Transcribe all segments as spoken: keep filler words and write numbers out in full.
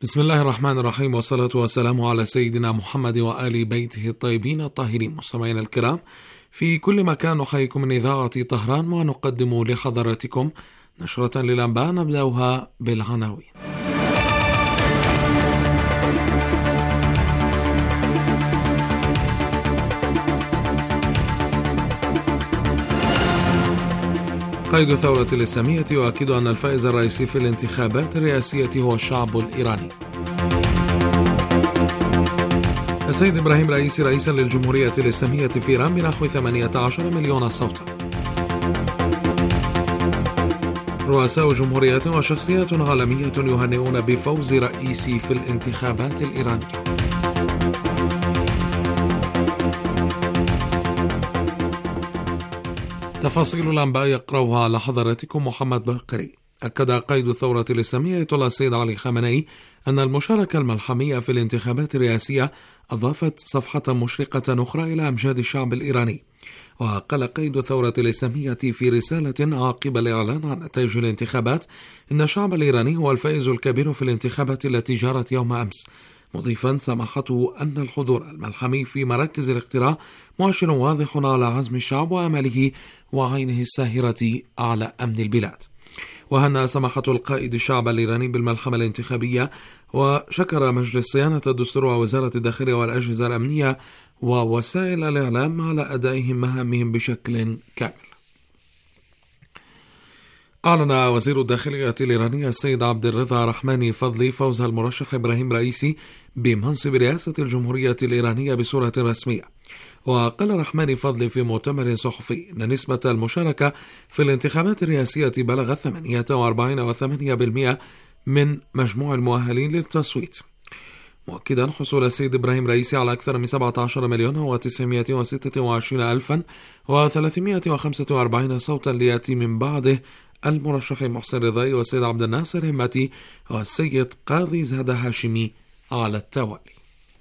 بسم الله الرحمن الرحيم، والصلاة والسلام على سيدنا محمد وآل بيته الطيبين الطاهرين. مستمعينا الكرام في كل مكان، نحييكم من إذاعة طهران ونقدم لحضراتكم نشرة للأنباء نبدأها بالعناوين. قائد الثورة الإسلامية يؤكد أن الفائز الرئيسي في الانتخابات الرئاسية هو الشعب الإيراني. السيد إبراهيم رئيسي رئيسا للجمهورية الإسلامية في إيران بنحو ثمانية عشر مليون صوتا. رؤساء جمهوريات وشخصيات عالمية يهنئون بفوز رئيسي في الانتخابات الإيرانية. تفاصيل الأنباء يقرأها على حضراتكم محمد باقري. أكد قائد الثورة الإسلامية آية الله السيد علي خامنئي أن المشاركة الملحمية في الانتخابات الرئاسية أضافت صفحة مشرقة أخرى إلى أمجاد الشعب الإيراني. وقال قائد الثورة الإسلامية في رسالة عقب الإعلان عن نتائج الانتخابات إن الشعب الإيراني هو الفائز الكبير في الانتخابات التي جرت يوم أمس، مضيفا سماحته أن الحضور الملحمي في مراكز الاقتراع مؤشر واضح على عزم الشعب وأمله وعينه الساهرة على أمن البلاد. وهنأ سماحة القائد الشعب الإيراني بالملحمة الانتخابية، وشكر مجلس صيانة الدستور ووزارة الداخلية والأجهزة الأمنية ووسائل الإعلام على أدائهم مهامهم بشكل كامل. أعلن وزير الداخلية الإيراني السيد عبد الرضا رحماني فضلي فوز المرشح إبراهيم رئيسي بمنصب رئاسة الجمهورية الإيرانية بصورة رسمية. وقال رحماني فضلي في مؤتمر صحفي أن نسبة المشاركة في الانتخابات الرئاسية بلغت ثمانية وأربعين فاصلة ثمانية بالمئة من مجموع المؤهلين للتصويت، مؤكدا حصول السيد إبراهيم رئيسي على أكثر من سبعة عشر مليون وتسعمائة وستة وعشرين ألفا وثلاثمائة وخمسة وأربعين صوتا، ليأتي من بعده المرشح محسن رضاي والسيد عبد الناصر همتي والسيد قاضي زاد هاشمي على التوالي.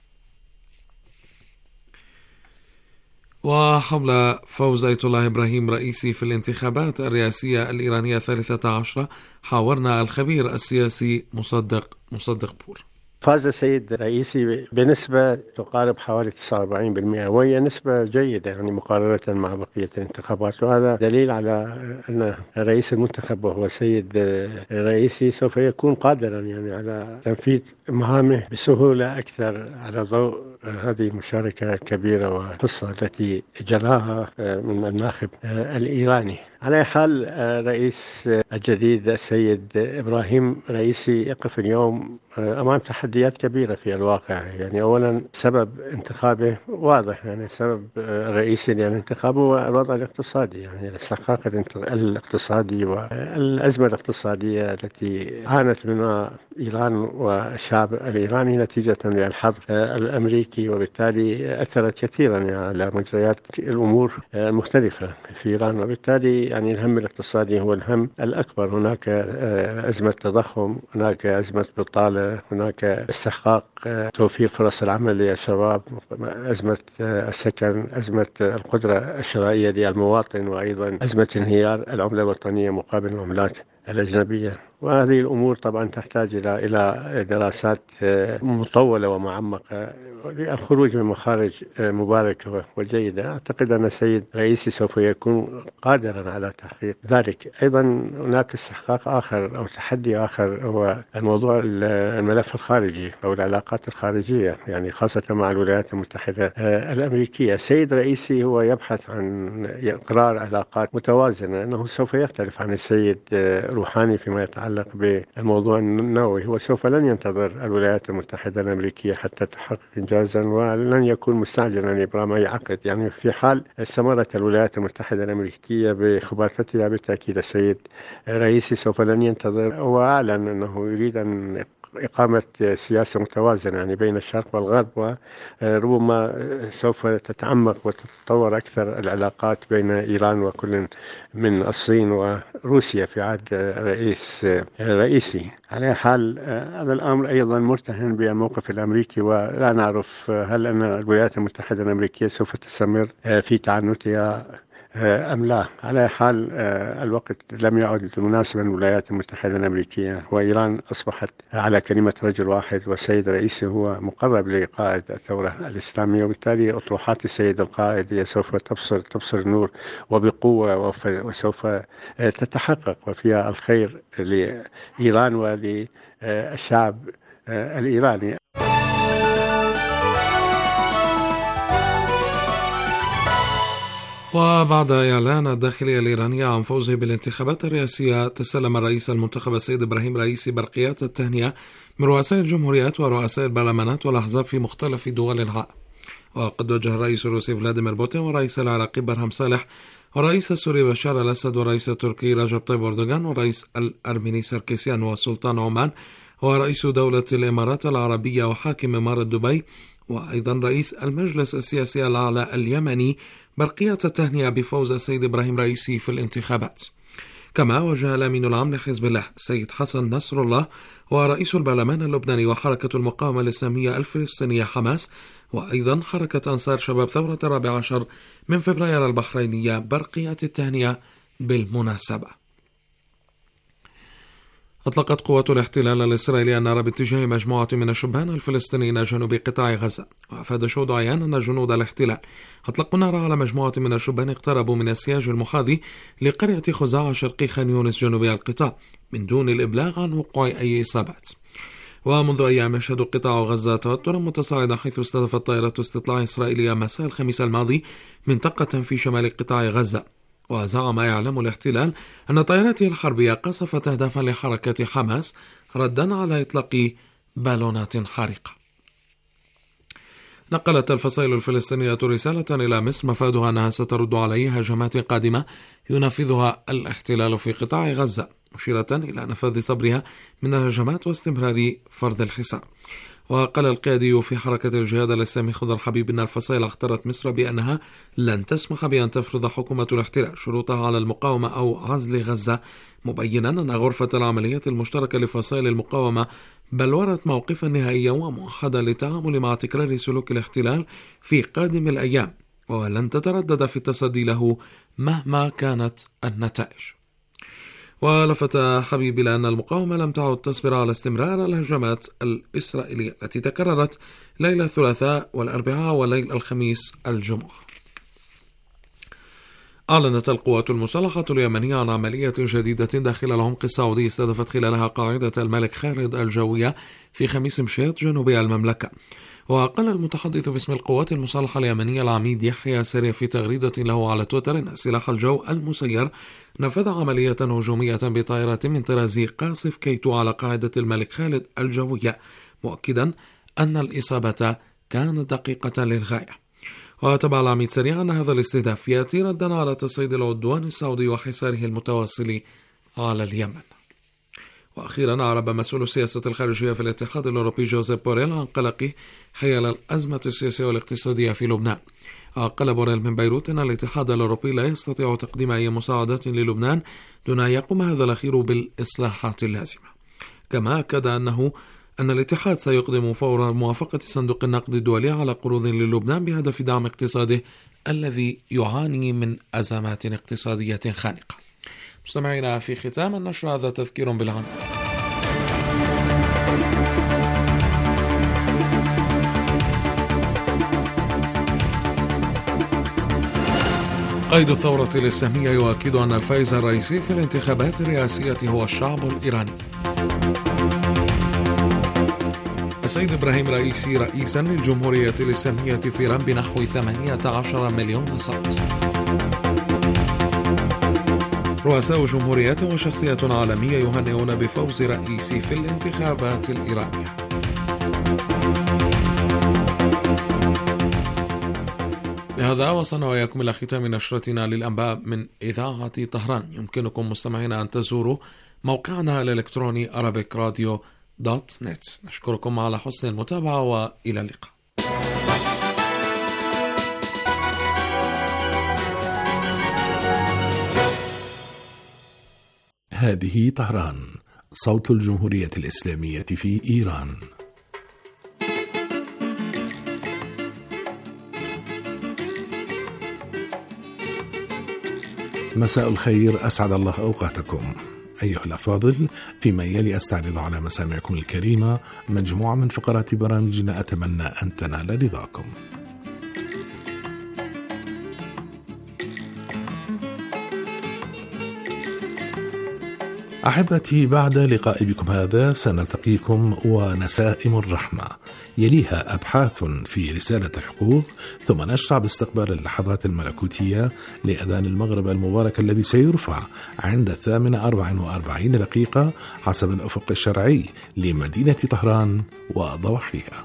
وحول فوز آية الله إبراهيم رئيسي في الانتخابات الرئاسية الإيرانية الثالثة عشرة حاورنا الخبير السياسي مصدق مصدق بور. فاز السيد رئيسي بنسبة تقارب حوالي تسعة وأربعين بالمئة، وهي نسبة جيدة يعني مقارنة مع بقية الانتخابات، وهذا دليل على أن رئيس المنتخب وهو السيد رئيسي سوف يكون قادرا يعني على تنفيذ مهامه بسهولة أكثر على ضوء هذه المشاركة الكبيرة والقصة التي جراها من الناخب الإيراني. على حال رئيس الجديد السيد إبراهيم رئيسي يقف اليوم أمام تحديات كبيرة في الواقع. يعني أولا سبب انتخابه واضح، يعني السبب الرئيسي للانتخاب هو الوضع الاقتصادي، يعني الاستحقاق الاقتصادي والأزمة الاقتصادية التي عانت منها إيران والشعب الإيراني نتيجة للحظر الأمريكي، وبالتالي أثرت كثيرا على مجريات الأمور المختلفة في إيران. وبالتالي يعني الهم الاقتصادي هو الهم الأكبر. هناك أزمة تضخم، هناك أزمة بطالة، هناك استحقاق توفير فرص العمل للشباب، أزمة السكن، أزمة القدرة الشرائية للمواطن، وأيضا أزمة انهيار العملة الوطنية مقابل العملات الأجنبية. وهذه الأمور طبعا تحتاج إلى إلى دراسات مطولة ومعمقة للخروج من مخارج مباركة وجيدة. أعتقد أن السيد رئيسي سوف يكون قادرا على تحقيق ذلك. أيضا هناك استحقاق آخر أو تحدي آخر هو الموضوع الملف الخارجي أو العلاقات الخارجية، يعني خاصة مع الولايات المتحدة الأمريكية. السيد رئيسي هو يبحث عن إقرار علاقات متوازنة، أنه سوف يختلف عن السيد روحاني فيما يتعلق بالموضوع النووي. هو سوف لن ينتظر الولايات المتحدة الأمريكية حتى تحقق إنجازا، ولن يكون مستعجلا لإبرام أي عقد. يعني في حال استمرت الولايات المتحدة الأمريكية بخباثتها بالتأكيد السيد رئيسي سوف لن ينتظر، وأعلن أنه يريد أن إقامة سياسة متوازنة يعني بين الشرق والغرب، وربما سوف تتعمق وتتطور أكثر العلاقات بين إيران وكل من الصين وروسيا في عهد رئيس رئيسي. على حال هذا الأمر أيضا مرتهن بالموقف الأمريكي، ولا نعرف هل أن الولايات المتحدة الأمريكية سوف تستمر في تعنتها أم لا. على حال الوقت لم يعد مناسبا للولايات المتحدة الأمريكية، وإيران أصبحت على كلمة رجل واحد، والسيد الرئيسي هو مقرب لقائد الثورة الإسلامية، وبالتالي أطروحات السيد القائد هي سوف تبصر تبصر نور وبقوة، وسوف تتحقق، وفيها الخير لإيران وللشعب الإيراني. وبعد إعلان الداخلية الإيرانية عن فوزه بالانتخابات الرئاسية، تسلم الرئيس المنتخب السيد إبراهيم رئيسي برقيات التهنئة من رؤساء الجمهوريات ورؤساء البرلمانات والأحزاب في مختلف دول العالم. وقد وجه الرئيس الروسي فلاديمير بوتين والرئيس العراقي برهم صالح والرئيس السوري بشار الأسد والرئيس التركي رجب طيب أردوغان والرئيس الأرميني ساركيسيان وسلطان عمان ورئيس دولة الإمارات العربية وحاكم إمارة دبي، وأيضا رئيس المجلس السياسي الأعلى اليمني برقية التهنئة بفوز السيد إبراهيم رئيسي في الانتخابات. كما وجه الأمين العام لحزب الله السيد حسن نصر الله ورئيس البرلمان اللبناني وحركة المقاومة الإسلامية الفلسطينية حماس، وأيضا حركة أنصار شباب ثورة الرابع عشر من فبراير البحرينية برقية التهنئة بالمناسبة. أطلقت قوات الاحتلال الإسرائيلي النار باتجاه مجموعة من الشبان الفلسطينيين جنوب قطاع غزة. وأفاد شهود عيان أن جنود الاحتلال أطلقوا النار على مجموعة من الشبان اقتربوا من السياج المحاذي لقرية خزاعة شرقي خان يونس جنوبي القطاع من دون الإبلاغ عن وقوع أي إصابات. ومنذ أيام يشهد قطاع غزة توترا متصاعدا، حيث استهدفت طائرة استطلاع إسرائيلية مساء الخميس الماضي منطقة في شمال قطاع غزة. وزعم إعلام الاحتلال أن طائراته الحربية قصفت أهدافا لحركة حماس ردا على إطلاق بالونات حارقة. نقلت الفصائل الفلسطينية رسالة إلى مصر مفادها أنها سترد على هجمات قادمة ينفذها الاحتلال في قطاع غزة، مشيرة إلى نفاذ صبرها من الهجمات واستمرار فرض الحصار. وقال القيادي في حركة الجهاد الإسلامي خضر حبيب أن الفصائل اختارت مصر بأنها لن تسمح بأن تفرض حكومة الاحتلال شروطها على المقاومة أو عزل غزة، مبينا أن غرفة العمليات المشتركة لفصائل المقاومة بلورت موقفا نهائيا وموحدا للتعامل مع تكرار سلوك الاحتلال في قادم الأيام، ولن تتردد في التصدي له مهما كانت النتائج. ولفت حبيب إلى أن المقاومة لم تعد تصبر على استمرار الهجمات الإسرائيلية التي تكررت ليلة الثلاثاء والأربعاء وليل الخميس الجمعة. أعلنت القوات المسلحة اليمنية عن عملية جديدة داخل العمق السعودي استهدفت خلالها قاعدة الملك خالد الجوية في خميس مشيط جنوبي المملكة. وقال المتحدث باسم القوات المسلحة اليمنية العميد يحيى سري في تغريدة له على تويتر أن سلاح الجو المسير نفذ عملية هجومية بطائرة من طراز قاصف كيتو على قاعدة الملك خالد الجوية، مؤكدا أن الإصابة كانت دقيقة للغاية. وتبع العميد سري أن هذا الاستهداف يأتي ردا على تصعيد العدوان السعودي وحصاره المتواصل على اليمن. وأخيرا أعرب مسؤول السياسة الخارجية في الاتحاد الأوروبي جوزيف بوريل عن قلقه حيال الأزمة السياسية والاقتصادية في لبنان. قال بوريل من بيروت أن الاتحاد الأوروبي لا يستطيع تقديم أي مساعدات للبنان دون أن يقوم هذا الأخير بالإصلاحات اللازمة. كما أكد أنه أن الاتحاد سيقدم فور موافقة صندوق النقد الدولي على قروض للبنان بهدف دعم اقتصاده الذي يعاني من أزمات اقتصادية خانقة. مستمعينا، في ختام النشر هذا تذكير بالعام. قائد الثورة الإسلامية يؤكد أن الفائز الرئيسي في الانتخابات الرئاسية هو الشعب الإيراني. السيد إبراهيم رئيسي رئيسا للجمهورية الإسلامية في إيران بنحو ثمانية عشر مليون صوت. رؤساء جمهوريات وشخصية عالمية يهنئون بفوز رئيسي في الانتخابات الإيرانية. بهذا وصلنا وإياكم إلى ختام نشرتنا للأنباء من إذاعة طهران. يمكنكم مستمعينا أن تزوروا موقعنا الإلكتروني arabic radio دوت نت. نشكركم على حسن المتابعة وإلى اللقاء. هذه طهران، صوت الجمهورية الإسلامية في إيران. مساء الخير، أسعد الله أوقاتكم أيها الأفاضل. فيما يلي أستعرض على مسامعكم الكريمة مجموعة من فقرات برامجنا أتمنى أن تنال رضاكم. أحبتي، بعد لقاء بكم هذا سنلتقيكم ونسائم الرحمة، يليها أبحاث في رسالة الحقوق، ثم نشرع باستقبال اللحظات الملكوتية لأذان المغرب المبارك الذي سيرفع عند الثامنة أربع وأربعين دقيقة حسب الأفق الشرعي لمدينة طهران وضواحيها.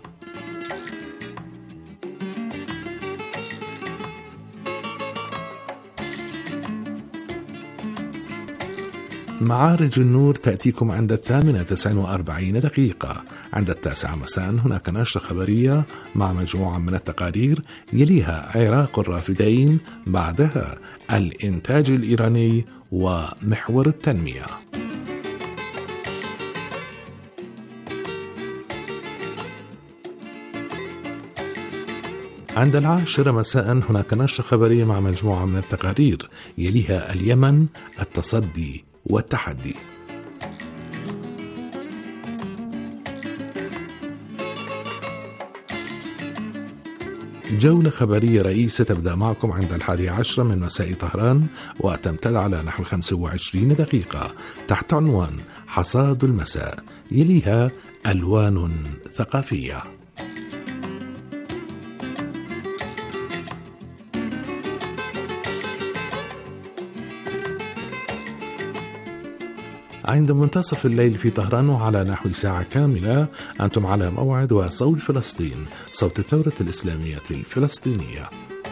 معارج النور تأتيكم عند الثامنة تسع وأربعين دقيقة. عند التاسعة مساء هناك نشرة خبرية مع مجموعة من التقارير، يليها عراق الرافدين، بعدها الإنتاج الإيراني ومحور التنمية. عند العاشرة مساء هناك نشرة خبرية مع مجموعة من التقارير، يليها اليمن، التصدي والتحدي. جولة خبرية رئيسة تبدأ معكم عند الحادي عشر من مساء طهران وتمتد على نحو خمسة وعشرين دقيقة تحت عنوان حصاد المساء، يليها ألوان ثقافية. عند منتصف الليل في طهران وعلى نحو ساعة كاملة أنتم على موعد وصوت فلسطين، صوت الثورة الإسلامية الفلسطينية.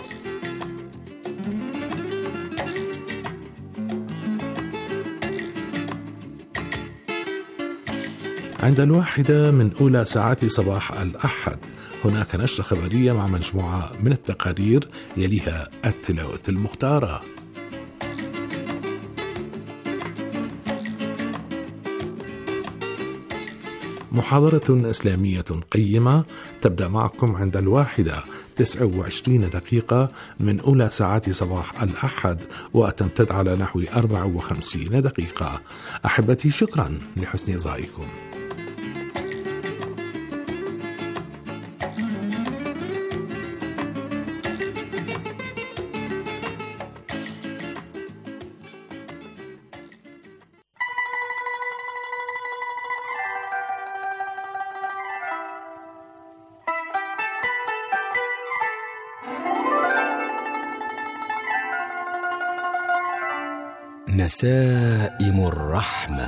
عند الواحدة من أولى ساعات صباح الأحد هناك نشرة خبرية مع مجموعة من التقارير، يليها التلاوة المختارة. محاضرة إسلامية قيمة تبدأ معكم عند الواحدة تسع وعشرين دقيقة من أولى ساعات صباح الأحد وتمتد على نحو أربع وخمسين دقيقة. أحبتي، شكرا لحسن إصغائكم. نسائم الرحمة.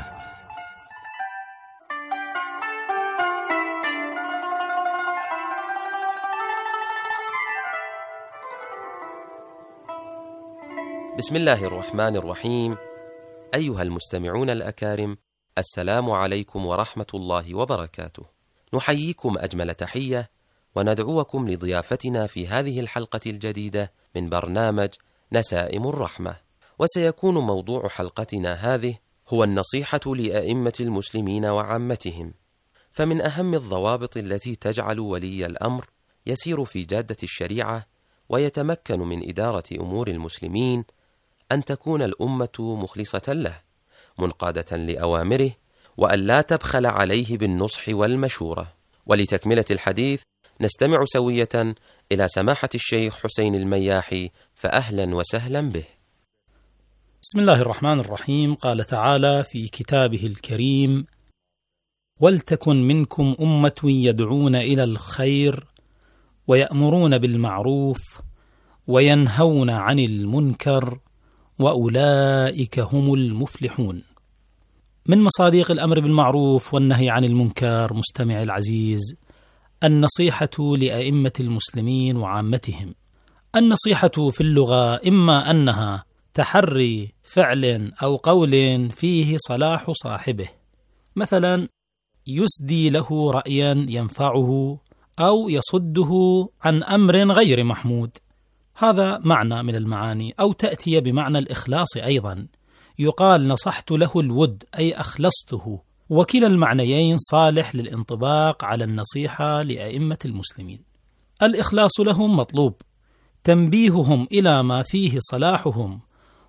بسم الله الرحمن الرحيم. أيها المستمعون الأكارم، السلام عليكم ورحمة الله وبركاته. نحييكم أجمل تحية وندعوكم لضيافتنا في هذه الحلقة الجديدة من برنامج نسائم الرحمة. وسيكون موضوع حلقتنا هذه هو النصيحة لأئمة المسلمين وعامتهم. فمن أهم الضوابط التي تجعل ولي الأمر يسير في جادة الشريعة ويتمكن من إدارة أمور المسلمين أن تكون الأمة مخلصة له، منقادة لأوامره، وأن لا تبخل عليه بالنصح والمشورة. ولتكملة الحديث نستمع سوية إلى سماحة الشيخ حسين المياحي، فأهلا وسهلا به. بسم الله الرحمن الرحيم. قال تعالى في كتابه الكريم: ولتكن منكم أمة يدعون إلى الخير ويأمرون بالمعروف وينهون عن المنكر وأولئك هم المفلحون. من مصادق الأمر بالمعروف والنهي عن المنكر مستمع العزيز النصيحة لأئمة المسلمين وعامتهم. النصيحة في اللغة إما أنها تحري فعل أو قول فيه صلاح صاحبه، مثلا يسدي له رأيا ينفعه أو يصده عن أمر غير محمود، هذا معنى من المعاني. أو تأتي بمعنى الإخلاص أيضا، يقال نصحت له الود أي أخلصته، وكلا المعنيين صالح للانطباق على النصيحة لأئمة المسلمين. الإخلاص لهم مطلوب، تنبيههم إلى ما فيه صلاحهم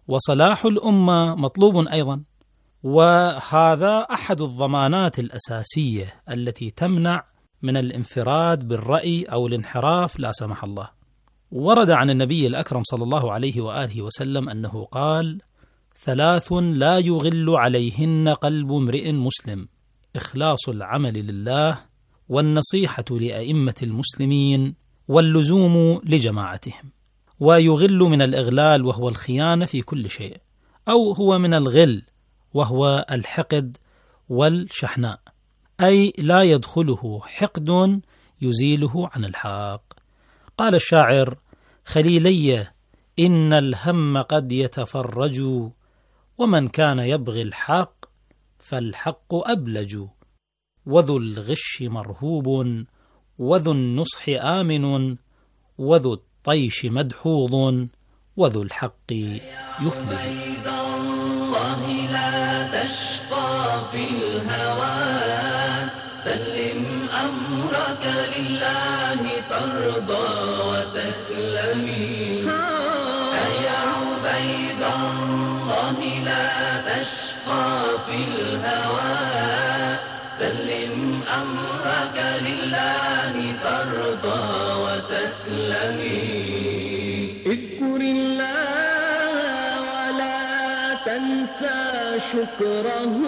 وصلاح الأمة مطلوب أيضا، وهذا أحد الضمانات الأساسية التي تمنع من الانفراد بالرأي أو الانحراف لا سمح الله. ورد عن النبي الأكرم صلى الله عليه وآله وسلم أنه قال: ثلاث لا يغل عليهن قلب امرئ مسلم: إخلاص العمل لله، والنصيحة لأئمة المسلمين، واللزوم لجماعتهم. ويغل من الإغلال وهو الخيانة في كل شيء، أو هو من الغل وهو الحقد والشحناء، أي لا يدخله حقد يزيله عن الحق. قال الشاعر: خليلي إن الهم قد يتفرج، ومن كان يبغي الحق فالحق أبلج، وذو الغش مرهوب، وذو النصح آمن، وذو الطيش مدحوظ، وذو الحق يفلج. الله لا تشقى في الهوى، سلم أمرك لله ترضى وتسلمي. يا عبيد الله لا تشقى في الهوى، سلم أمرك لله ترضى وتسلمي. اذكر الله ولا تنسى شكره،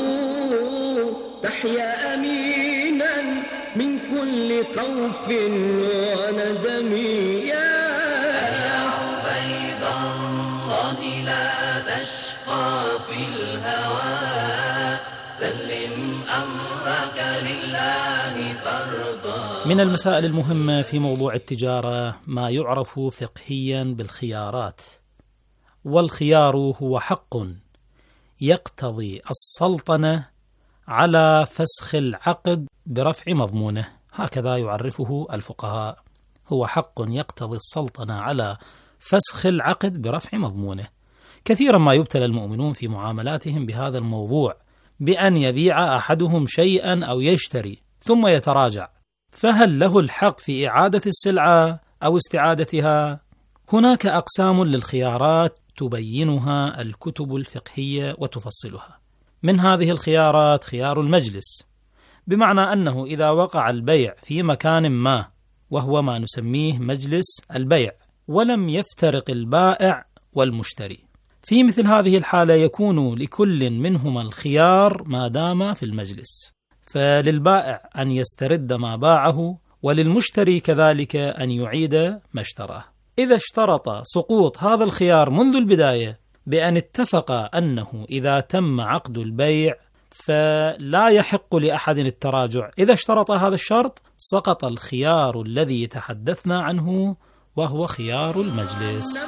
تحيا أمينا من كل خوف وندم. يا عبيد الله لا تشقى في الهوى، سلم أمرك لله ترضى. من المسائل المهمة في موضوع التجارة ما يعرف فقهيا بالخيارات، والخيار هو حق يقتضي السلطنة على فسخ العقد برفع مضمونه، هكذا يعرفه الفقهاء. هو حق يقتضي السلطنة على فسخ العقد برفع مضمونه. كثيرا ما يبتلى المؤمنون في معاملاتهم بهذا الموضوع، بأن يبيع أحدهم شيئا أو يشتري ثم يتراجع، فهل له الحق في إعادة السلعة أو استعادتها؟ هناك أقسام للخيارات تبينها الكتب الفقهية وتفصلها. من هذه الخيارات خيار المجلس، بمعنى أنه إذا وقع البيع في مكان ما، وهو ما نسميه مجلس البيع، ولم يفترق البائع والمشتري، في مثل هذه الحالة يكون لكل منهما الخيار ما دام في المجلس، فللبائع أن يسترد ما باعه، وللمشتري كذلك أن يعيد ما اشتراه. إذا اشترط سقوط هذا الخيار منذ البداية بأن اتفق أنه إذا تم عقد البيع فلا يحق لأحد التراجع، إذا اشترط هذا الشرط سقط الخيار الذي تحدثنا عنه وهو خيار المجلس.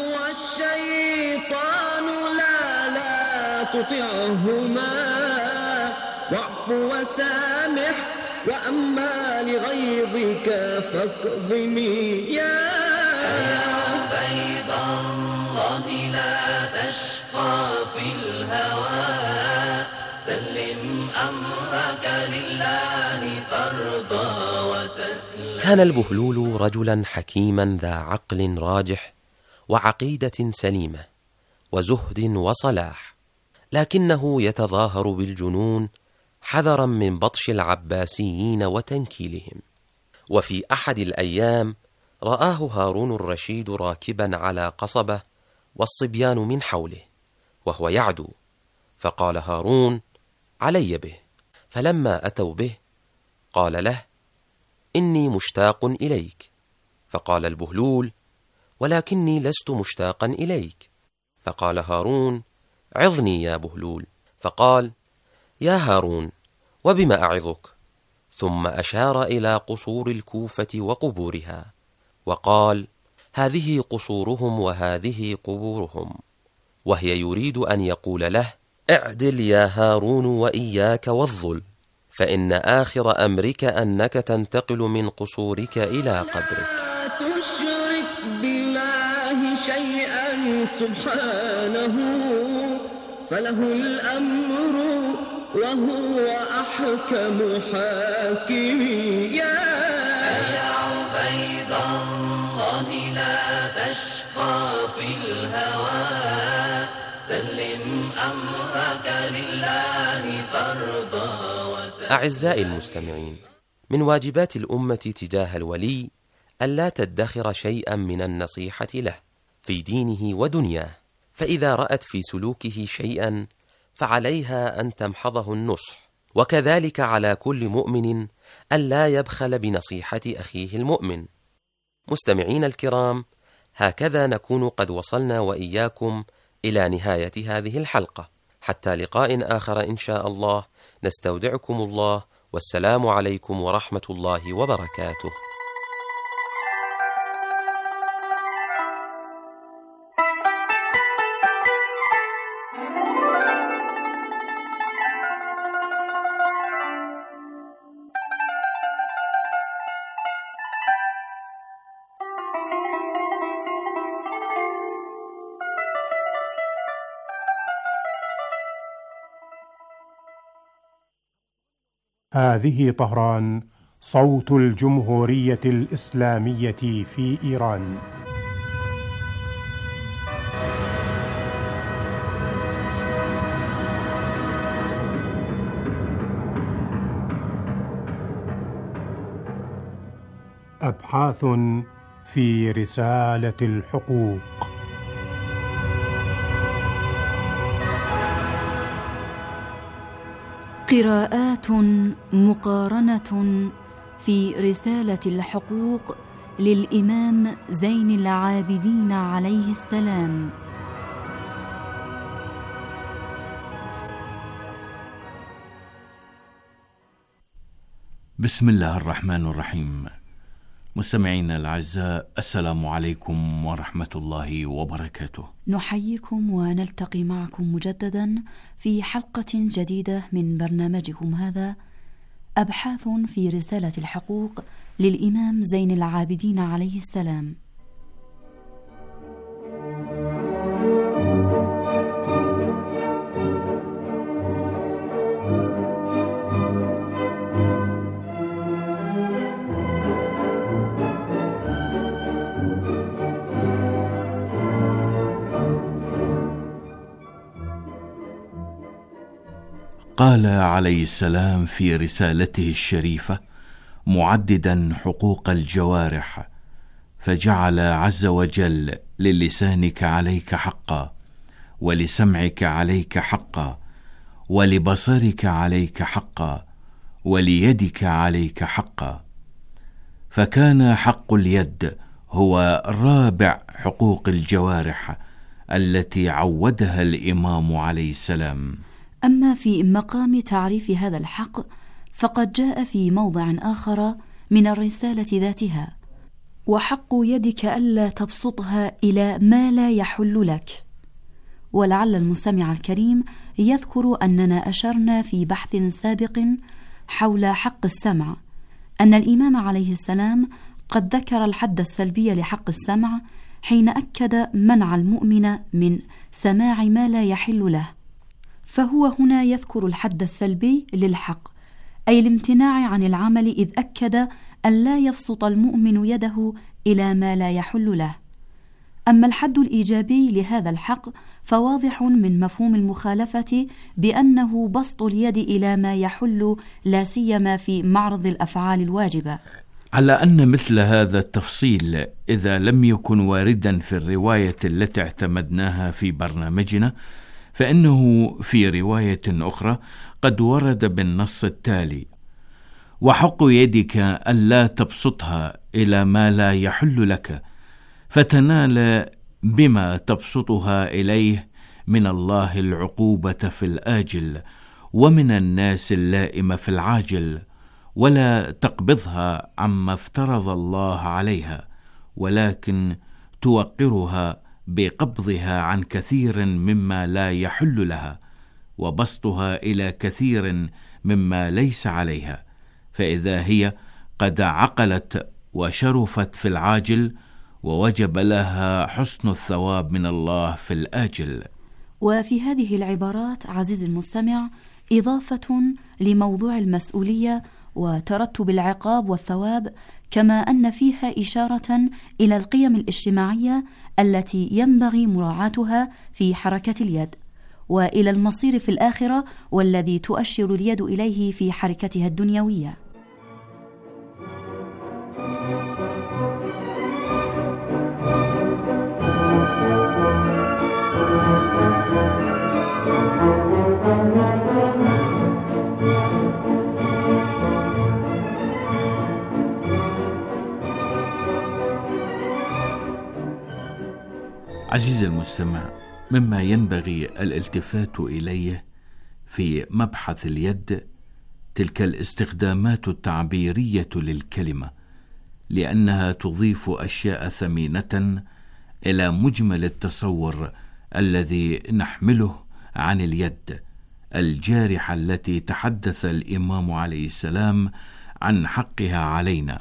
تطعهما واعف وسامح، وأما لغيظك فاكظمي. يا عبيد الله لا تشقى في الهوى، سلم أمرك لله ترضى وتسلم. كان البهلول رجلا حكيما ذا عقل راجح وعقيدة سليمة وزهد وصلاح، لكنه يتظاهر بالجنون حذرا من بطش العباسيين وتنكيلهم. وفي أحد الأيام رآه هارون الرشيد راكبا على قصبة والصبيان من حوله وهو يعدو، فقال هارون: علي به. فلما أتوا به قال له: إني مشتاق إليك. فقال البهلول: ولكني لست مشتاقا إليك. فقال هارون: عظني يا بهلول. فقال: يا هارون، وبما أعظك؟ ثم أشار إلى قصور الكوفة وقبورها وقال: هذه قصورهم وهذه قبورهم. وهي يريد أن يقول له: اعدل يا هارون وإياك والظلم، فإن آخر أمرك أنك تنتقل من قصورك إلى قبرك. لا تشرك بالله شيئا سبحانه، فله الأمر وهو أحكم حاكمي. يا عبيد الله لا تشقى في الهوى، سلم أمرك لله ترضى. أعزائي المستمعين، من واجبات الأمة تجاه الولي ألا تدخر شيئا من النصيحة له في دينه ودنياه، فإذا رأت في سلوكه شيئا فعليها أن تمحضه النصح، وكذلك على كل مؤمن ألا يبخل بنصيحة أخيه المؤمن. مستمعين الكرام، هكذا نكون قد وصلنا وإياكم إلى نهاية هذه الحلقة، حتى لقاء آخر إن شاء الله، نستودعكم الله، والسلام عليكم ورحمة الله وبركاته. هذه طهران، صوت الجمهورية الإسلامية في إيران. أبحاث في رسالة الحقوق. قراءات مقارنة في رسالة الحقوق للإمام زين العابدين عليه السلام. بسم الله الرحمن الرحيم. مستمعينا الأعزاء، السلام عليكم ورحمة الله وبركاته. نحييكم ونلتقي معكم مجددا في حلقة جديدة من برنامجكم هذا، أبحاث في رسالة الحقوق للإمام زين العابدين عليه السلام. قال عليه السلام في رسالته الشريفة معددا حقوق الجوارح، فجعل عز وجل للسانك عليك حقا، ولسمعك عليك حقا، ولبصرك عليك حقا، وليدك عليك حقا. فكان حق اليد هو رابع حقوق الجوارح التي عودها الإمام عليه السلام. أما في مقام تعريف هذا الحق فقد جاء في موضع آخر من الرسالة ذاتها: وحق يدك ألا تبسطها إلى ما لا يحل لك. ولعل المستمع الكريم يذكر أننا أشرنا في بحث سابق حول حق السمع أن الإمام عليه السلام قد ذكر الحد السلبي لحق السمع حين أكد منع المؤمن من سماع ما لا يحل له، فهو هنا يذكر الحد السلبي للحق، أي الامتناع عن العمل، إذ أكد أن لا يبسط المؤمن يده إلى ما لا يحل له. أما الحد الإيجابي لهذا الحق فواضح من مفهوم المخالفة بأنه بسط اليد إلى ما يحل، لا سيما في معرض الأفعال الواجبة. على أن مثل هذا التفصيل إذا لم يكن واردا في الرواية التي اعتمدناها في برنامجنا، فإنه في رواية أخرى قد ورد بالنص التالي: وحق يدك ألا تبسطها إلى ما لا يحل لك، فتنال بما تبسطها إليه من الله العقوبة في الآجل، ومن الناس اللائم في العاجل، ولا تقبضها عما افترض الله عليها، ولكن توقرها بقبضها عن كثير مما لا يحل لها، وبسطها إلى كثير مما ليس عليها، فإذا هي قد عقلت وشرفت في العاجل، ووجب لها حسن الثواب من الله في الآجل. وفي هذه العبارات عزيزي المستمع إضافة لموضوع المسؤولية وترتب العقاب والثواب، كما أن فيها إشارة إلى القيم الاجتماعية التي ينبغي مراعاتها في حركة اليد. وإلى المصير في الآخرة، والذي تؤشر اليد إليه في حركتها الدنيوية. عزيزي المستمع، مما ينبغي الالتفات إليه في مبحث اليد تلك الاستخدامات التعبيرية للكلمة، لأنها تضيف أشياء ثمينة إلى مجمل التصور الذي نحمله عن اليد الجارحة التي تحدث الإمام عليه السلام عن حقها علينا.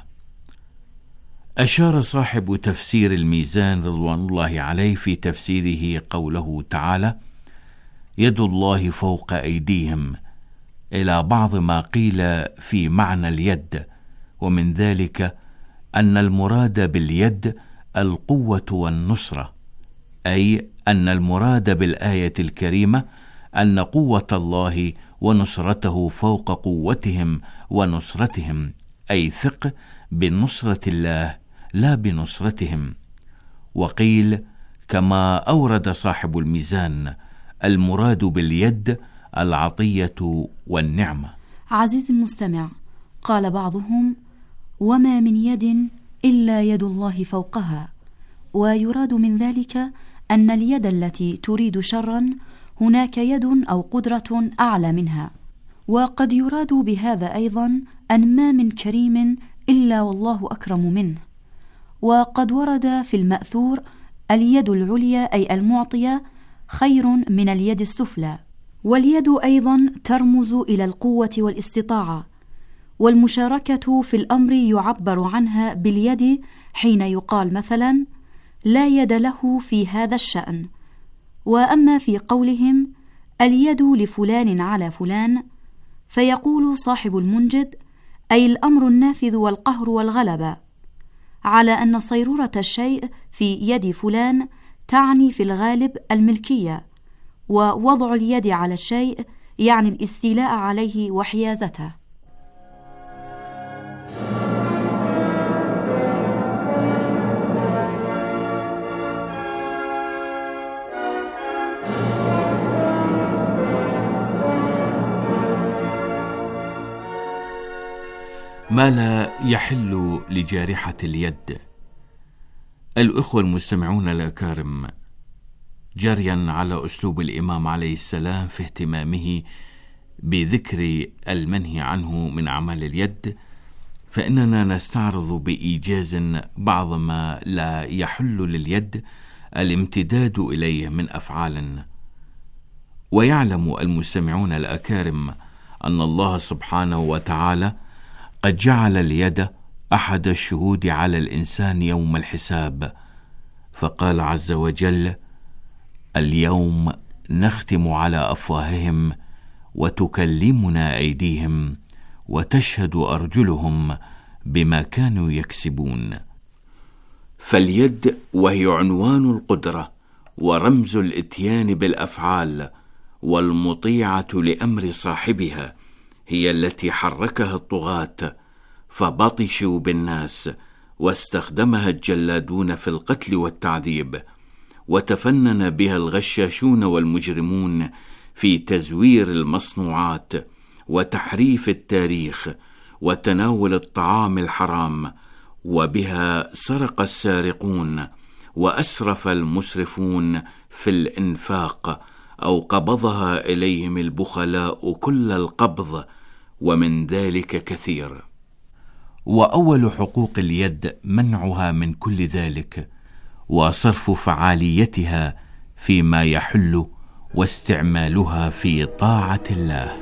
أشار صاحب تفسير الميزان رضوان الله عليه في تفسيره قوله تعالى: يد الله فوق أيديهم، إلى بعض ما قيل في معنى اليد، ومن ذلك أن المراد باليد القوة والنصرة، أي أن المراد بالآية الكريمة أن قوة الله ونصرته فوق قوتهم ونصرتهم، أي ثق بنصرة الله لا بنصرتهم. وقيل كما أورد صاحب الميزان: المراد باليد العطية والنعمة. عزيزي المستمع، قال بعضهم: وما من يد إلا يد الله فوقها، ويراد من ذلك أن اليد التي تريد شرا هناك يد أو قدرة أعلى منها. وقد يراد بهذا أيضا أن ما من كريم إلا والله أكرم منه. وقد ورد في المأثور: اليد العليا أي المعطية خير من اليد السفلى. واليد أيضا ترمز إلى القوة والاستطاعة، والمشاركة في الأمر يعبر عنها باليد حين يقال مثلا: لا يد له في هذا الشأن. وأما في قولهم اليد لفلان على فلان، فيقول صاحب المنجد: أي الأمر النافذ والقهر والغلبة، على أن صيرورة الشيء في يد فلان تعني في الغالب الملكية، ووضع اليد على الشيء يعني الاستيلاء عليه وحيازته. ما لا يحل لجارحة اليد. الأخوة المستمعون الأكارم، جريا على أسلوب الإمام عليه السلام في اهتمامه بذكر المنهي عنه من أعمال اليد، فإننا نستعرض بإيجاز بعض ما لا يحل لليد الامتداد إليه من أفعال. ويعلم المستمعون الأكارم أن الله سبحانه وتعالى قد جعل اليد أحد الشهود على الإنسان يوم الحساب، فقال عز وجل: اليوم نختم على أفواههم وتكلمنا أيديهم وتشهد أرجلهم بما كانوا يكسبون. فاليد وهي عنوان القدرة ورمز الإتيان بالأفعال والمطيعة لأمر صاحبها، هي التي حركها الطغاة فبطشوا بالناس، واستخدمها الجلادون في القتل والتعذيب، وتفنن بها الغشاشون والمجرمون في تزوير المصنوعات وتحريف التاريخ وتناول الطعام الحرام، وبها سرق السارقون وأسرف المسرفون في الإنفاق، أو قبضها إليهم البخلاء كل القبض، ومن ذلك كثير. وأول حقوق اليد منعها من كل ذلك، وصرف فعاليتها فيما يحل، واستعمالها في طاعة الله.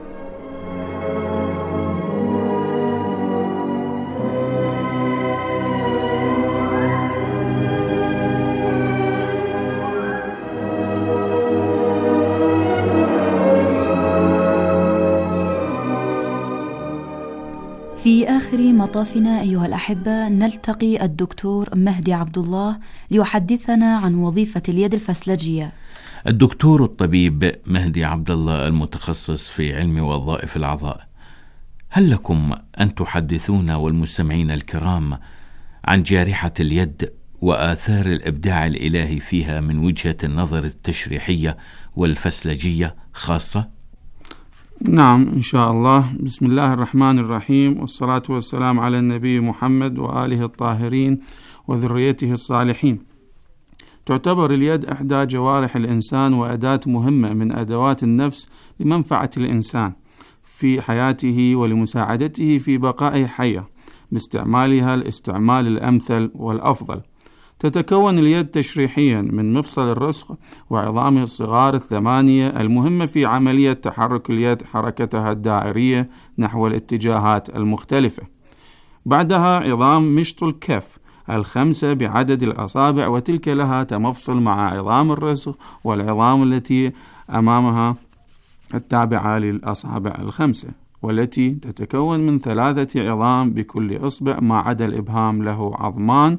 في آخر مطافنا أيها الأحبة نلتقي الدكتور مهدي عبد الله ليحدثنا عن وظيفة اليد الفسلجية. الدكتور الطبيب مهدي عبد الله المتخصص في علم وظائف الأعضاء، هل لكم أن تحدثونا والمستمعين الكرام عن جارحة اليد وآثار الإبداع الإلهي فيها من وجهة النظر التشريحية والفسلجية خاصة؟ نعم إن شاء الله. بسم الله الرحمن الرحيم، والصلاة والسلام على النبي محمد وآله الطاهرين وذريته الصالحين. تعتبر اليد إحدى جوارح الإنسان وأداة مهمة من أدوات النفس لمنفعة الإنسان في حياته ولمساعدته في بقائه حية باستعمالها الاستعمال الأمثل والأفضل. تتكون اليد تشريحيا من مفصل الرسغ وعظامه الصغار الثمانية المهمة في عملية تحرك اليد حركتها الدائرية نحو الاتجاهات المختلفة. بعدها عظام مشط الكف الخمسة بعدد الأصابع، وتلك لها تمفصل مع عظام الرسغ والعظام التي أمامها التابعة للأصابع الخمسة، والتي تتكون من ثلاثة عظام بكل إصبع ما عدا الإبهام له عظمان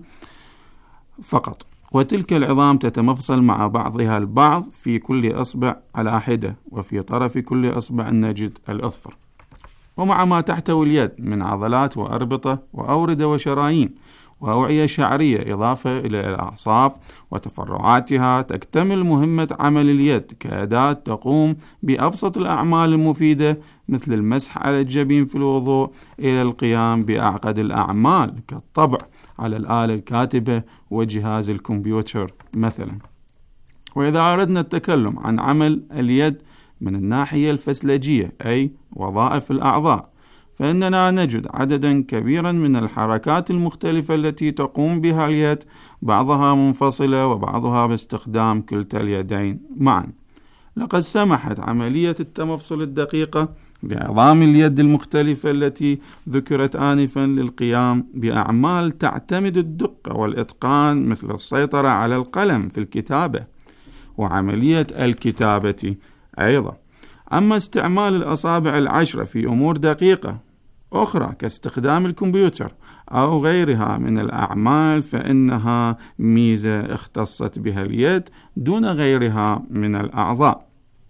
فقط، وتلك العظام تتمفصل مع بعضها البعض في كل إصبع على حدة، وفي طرف كل إصبع نجد الأظفر. ومع ما تحتوي اليد من عضلات وأربطة وأوردة وشرايين وأوعية شعرية إضافة إلى الأعصاب وتفرعاتها، تكتمل مهمة عمل اليد كأداة تقوم بأبسط الأعمال المفيدة مثل المسح على الجبين في الوضوء إلى القيام بأعقد الأعمال كالطبع على الآلة الكاتبة وجهاز الكمبيوتر مثلا. وإذا أردنا التكلم عن عمل اليد من الناحية الفسلجية أي وظائف الأعضاء، فإننا نجد عددا كبيرا من الحركات المختلفة التي تقوم بها اليد، بعضها منفصلة وبعضها باستخدام كلتا اليدين معا. لقد سمحت عملية التمفصل الدقيقة بعظام اليد المختلفة التي ذكرت آنفا للقيام بأعمال تعتمد الدقة والإتقان، مثل السيطرة على القلم في الكتابة وعملية الكتابة أيضا. أما استعمال الأصابع العشرة في أمور دقيقة أخرى كاستخدام الكمبيوتر أو غيرها من الأعمال، فإنها ميزة اختصت بها اليد دون غيرها من الأعضاء،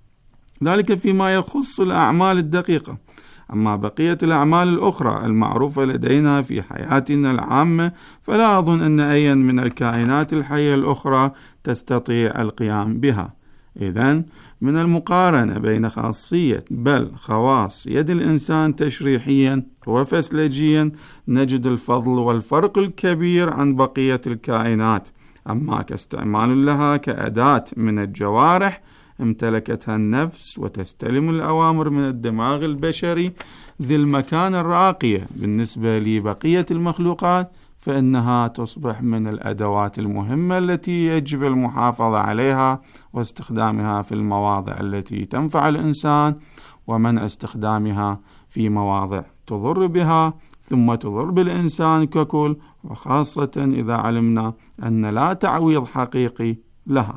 ذلك فيما يخص الأعمال الدقيقة. أما بقية الأعمال الأخرى المعروفة لدينا في حياتنا العامة، فلا أظن أن أي من الكائنات الحية الأخرى تستطيع القيام بها. إذن من المقارنة بين خاصية بل خواص يد الإنسان تشريحيا وفسلجيا نجد الفضل والفرق الكبير عن بقية الكائنات. أما كاستعمال لها كأداة من الجوارح امتلكتها النفس وتستلم الأوامر من الدماغ البشري ذي المكانة الراقية بالنسبة لبقية المخلوقات، فإنها تصبح من الأدوات المهمة التي يجب المحافظة عليها واستخدامها في المواضع التي تنفع الإنسان، ومنع استخدامها في مواضع تضر بها ثم تضر بالإنسان ككل، وخاصة إذا علمنا أن لا تعويض حقيقي لها.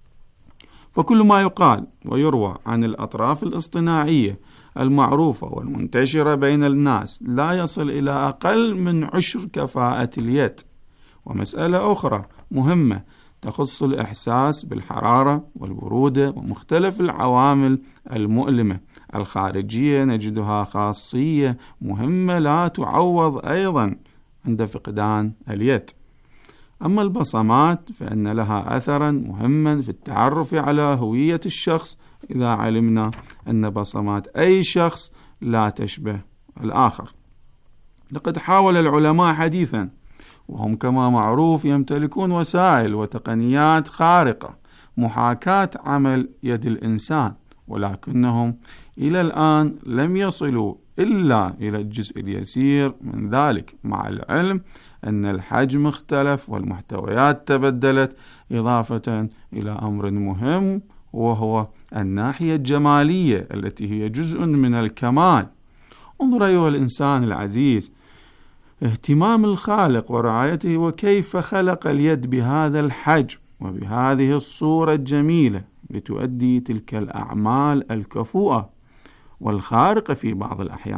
فكل ما يقال ويروى عن الأطراف الاصطناعية المعروفة والمنتشرة بين الناس لا يصل إلى أقل من عشر كفاءة اليد. ومسألة أخرى مهمة تخص الإحساس بالحرارة والبرودة ومختلف العوامل المؤلمة الخارجية، نجدها خاصية مهمة لا تعوض أيضا عند فقدان اليد. أما البصمات فإن لها أثرا مهما في التعرف على هوية الشخص، إذا علمنا أن بصمات أي شخص لا تشبه الآخر. لقد حاول العلماء حديثا، وهم كما معروف يمتلكون وسائل وتقنيات خارقة، محاكاة عمل يد الإنسان، ولكنهم إلى الآن لم يصلوا إلا إلى الجزء اليسير من ذلك، مع العلم أن الحجم اختلف والمحتويات تبدلت، إضافة إلى أمر مهم وهو الناحية الجمالية التي هي جزء من الكمال. انظر أيها الإنسان العزيز اهتمام الخالق ورعايته، وكيف خلق اليد بهذا الحجم وبهذه الصورة الجميلة لتؤدي تلك الأعمال الكفؤة والخارقة في بعض الأحيان.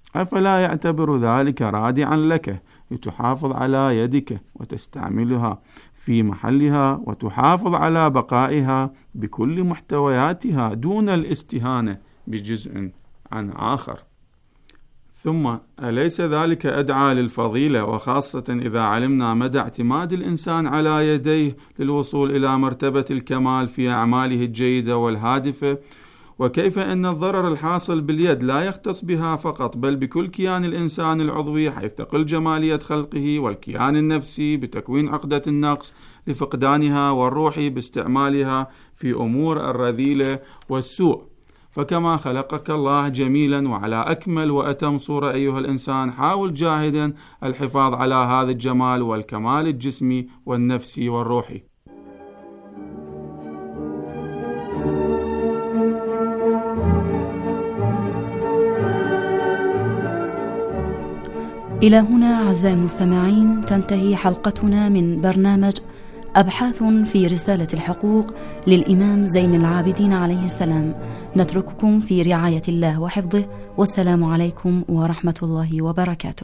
أفلا يعتبر ذلك رادعا لك لتحافظ على يدك وتستعملها في محلها وتحافظ على بقائها بكل محتوياتها دون الاستهانة بجزء عن آخر؟ ثم أليس ذلك أدعى للفضيلة، وخاصة إذا علمنا مدى اعتماد الإنسان على يديه للوصول إلى مرتبة الكمال في أعماله الجيدة والهادفة، وكيف أن الضرر الحاصل باليد لا يختص بها فقط بل بكل كيان الإنسان العضوي، حيث تقل جمالية خلقه والكيان النفسي بتكوين عقدة النقص لفقدانها، والروح باستعمالها في أمور الرذيلة والسوء. فكما خلقك الله جميلا وعلى أكمل وأتم صورة أيها الإنسان، حاول جاهدا الحفاظ على هذا الجمال والكمال الجسمي والنفسي والروحي. إلى هنا أعزائي المستمعين تنتهي حلقتنا من برنامج أبحاث في رسالة الحقوق للإمام زين العابدين عليه السلام. نترككم في رعاية الله وحفظه، والسلام عليكم ورحمة الله وبركاته.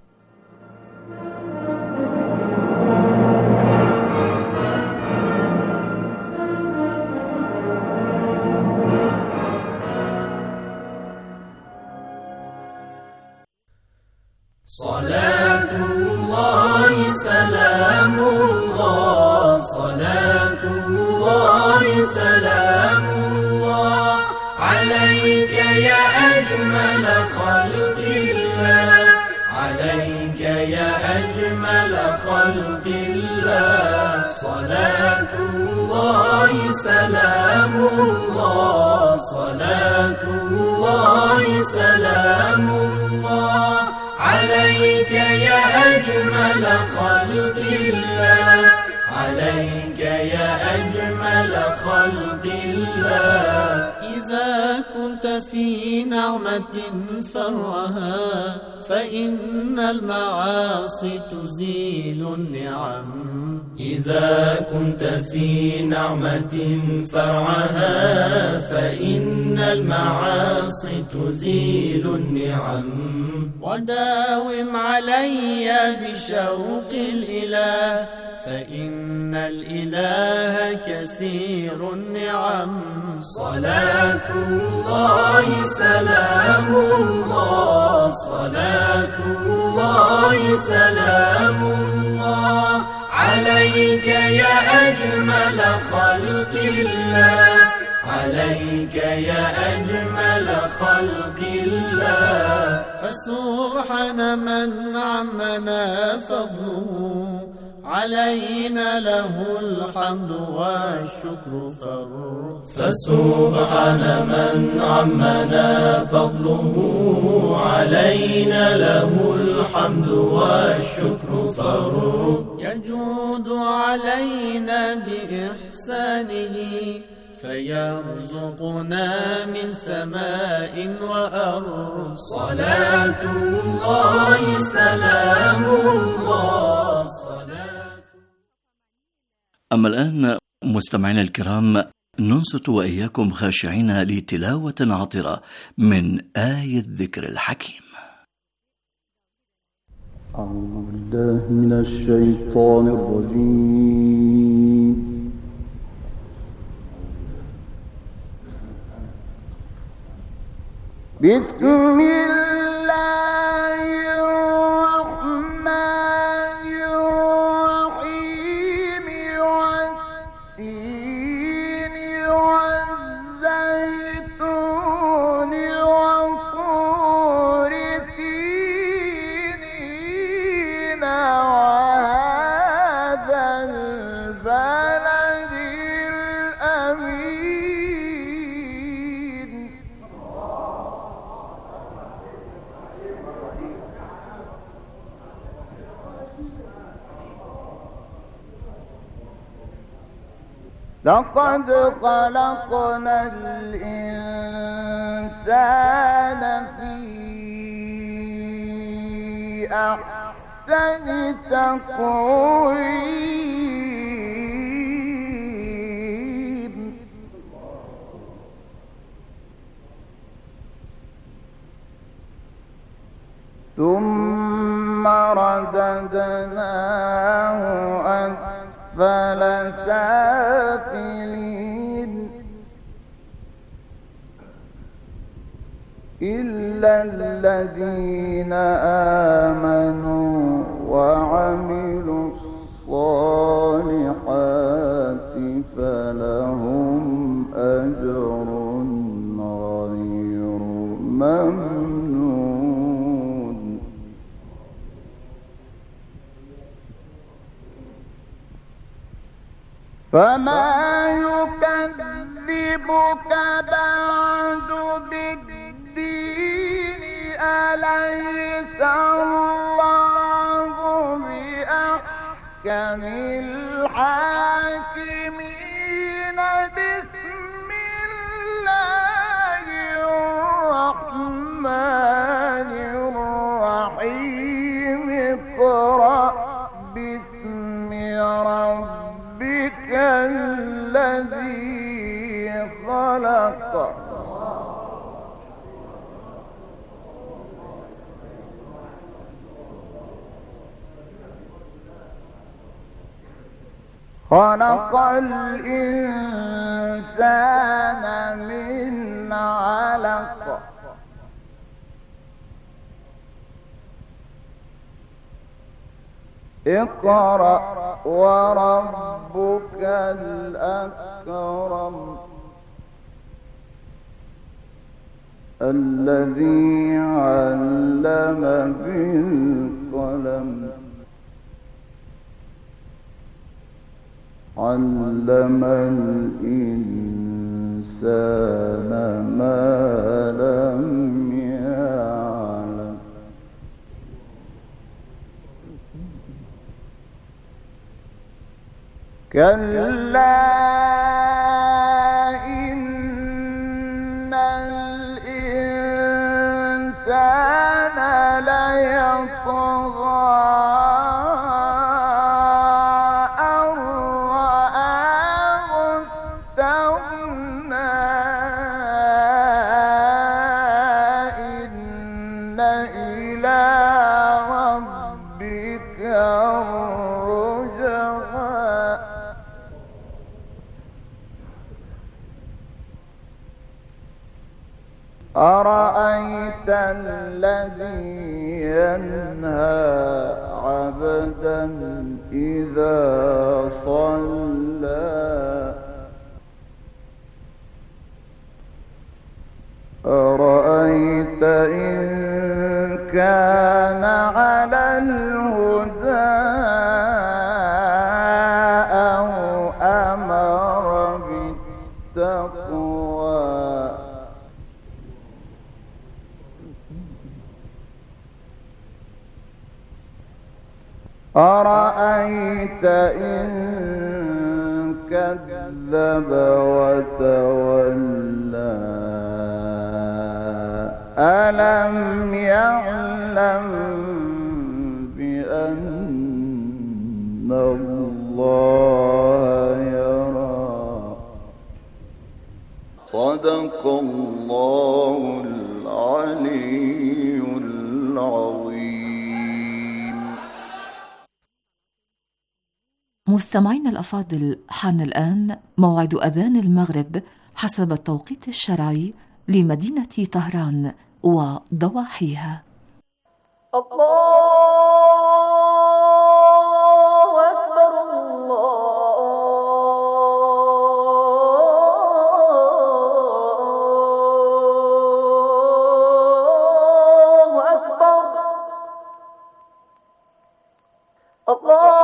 صلاة الله سلام الله، صلاة الله سلام الله عليك يا أجمل خلق الله، عليك يا أجمل خلق الله. صلاة الله سلام الله، صلاة الله سلام الله عليك يا أجمل خلق الله، عليك يا أجمل خلق الله. إذا كنت في نعمة فرعها فإن المعاصي تزيل النعم، إذا كنت في نعمة فرعها فإن المعاصي تزيل النعم. وداوم علي بشوق الإله فإن الإله كثير النعم. صلاة الله سلام الله، صلاة الله سلام الله عليك يا أجمل خلق الله، عليك يا أجمل خلق الله. فسبحان من عمنا فضله، علينا له الحمد والشكر فرد. فسبحان من عمنا فضله، علينا له الحمد والشكر فرد. يجود علينا بإحسانه فيرزقنا من سماء وأرض. صلاة الله سلام الله. أما الآن مستمعينا الكرام ننصت وإياكم خاشعين لتلاوة عطرة من آية الذكر الحكيم. أعوذ بالله من الشيطان الرجيم. بسم الله الرحمن الرحيم. والتين والزيتون وطور سينين وهذا البلد الأمين. لقد خلقنا الإنسان في أحسن تقويم. ثم رددناه أسفل سافلين إلا الذين آمنوا وعملوا الصالحات فلهم أجر غير ممنون. فما يكذبك بعد بالدين أليس الله بأحكم الحاكمين. بسم الله الرحمن الرحيم اقرأ باسم ربك الذي خلق. خلق الإنسان من علق. اقرأ وربك الأكرم الذي علم بالقلم علم الإنسان ما لم يعلم. كلا إن الإنسان ليطغى أرأيت الذي ينهى عبدا إذا صلى أرأيت إن كان على الهدى أو أمر بالتقوى أرأيت إن كذب وتولى ألم يعلم بأن الله يرى. صدق الله العلي العظيم. مستمعينا الأفاضل، حان الآن موعد أذان المغرب حسب التوقيت الشرعي لمدينة طهران وضواحيها. الله أكبر الله أكبر الله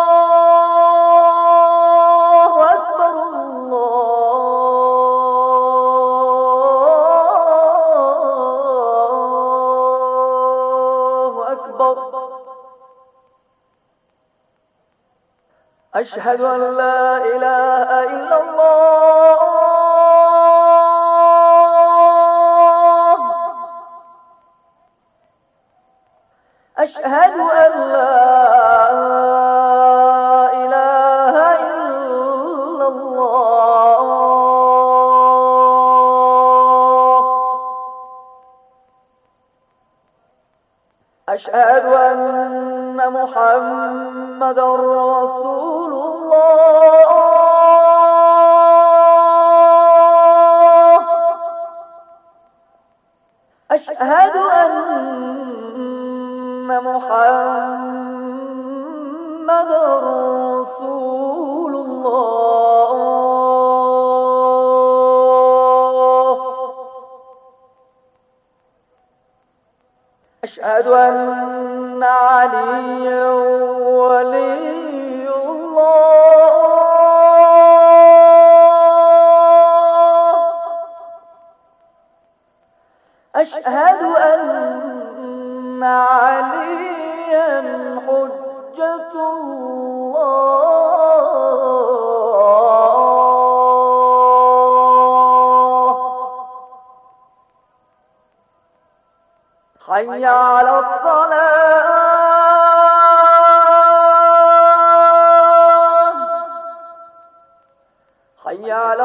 أشهد أن لا إله إلا الله أشهد أن لا إله إلا الله أشهد أن محمد رسول الله أشهد أن محمد رسول الله أشهد أن عليا ولي الله أشهد أن عليا حجة الله حي على الصلاة حي على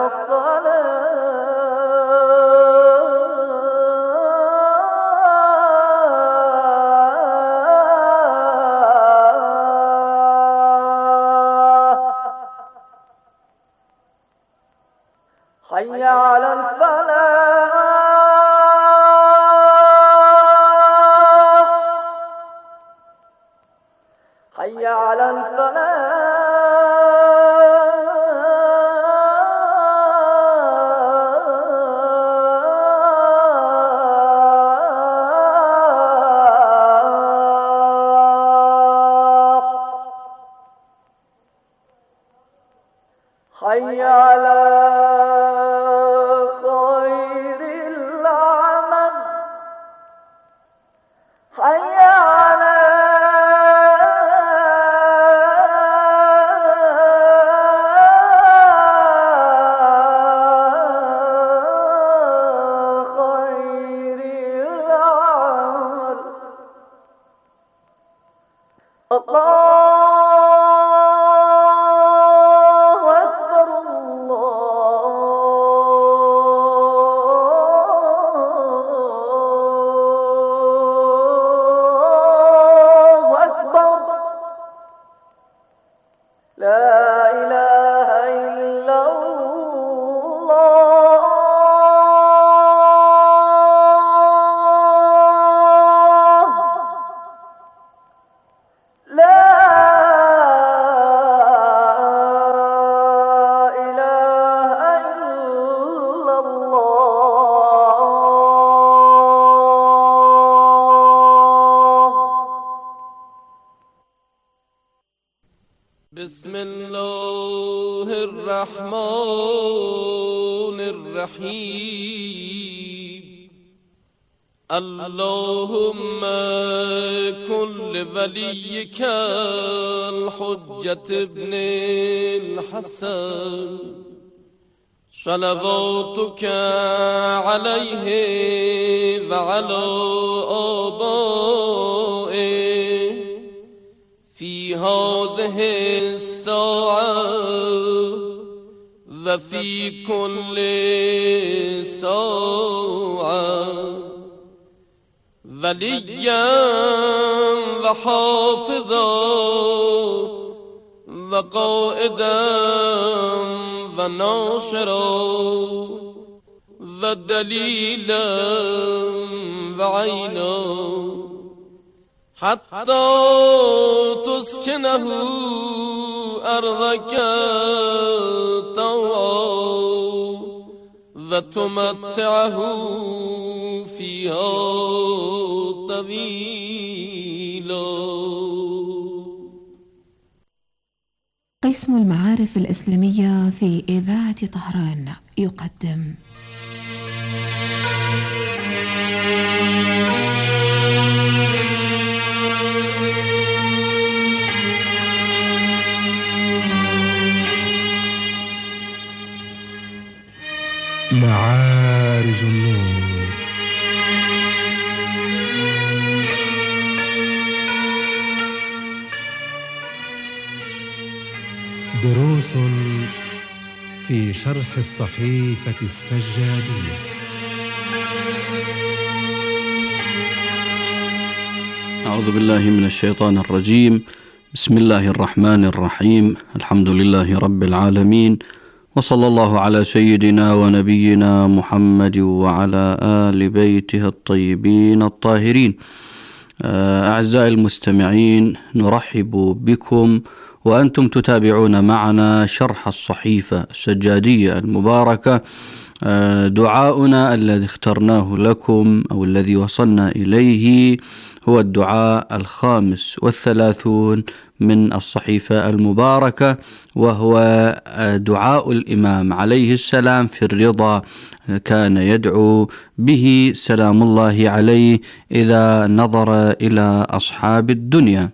الصلاة حي على الفلاح حي على الفلاح حي على خير العمل حي على خير العمل الله بسم الله الرحمن الرحيم اللهم كن لوليك الحجة ابن الحسن صلواتك عليه وعلى آبائه في هذه الساعة وفي كل ساعة وليا وحافظا وقائدا وناصرا ودليلا وعينا حتى تسكنه أرضك طوعا وتمتعه فيها طويلا. قسم المعارف الإسلامية في إذاعة طهران يقدم معارج النور. دروس في شرح الصحيفة السجادية أعوذ بالله من الشيطان الرجيم. بسم الله الرحمن الرحيم. الحمد لله رب العالمين، وصلى الله على سيدنا ونبينا محمد وعلى آل بيته الطيبين الطاهرين. أعزائي المستمعين، نرحب بكم وأنتم تتابعون معنا شرح الصحيفة السجادية المباركة. دعاؤنا الذي اخترناه لكم أو الذي وصلنا إليه هو الدعاء الخامس والثلاثون من الصحيفة المباركة، وهو دعاء الإمام عليه السلام في الرضا، كان يدعو به سلام الله عليه إذا نظر إلى أصحاب الدنيا.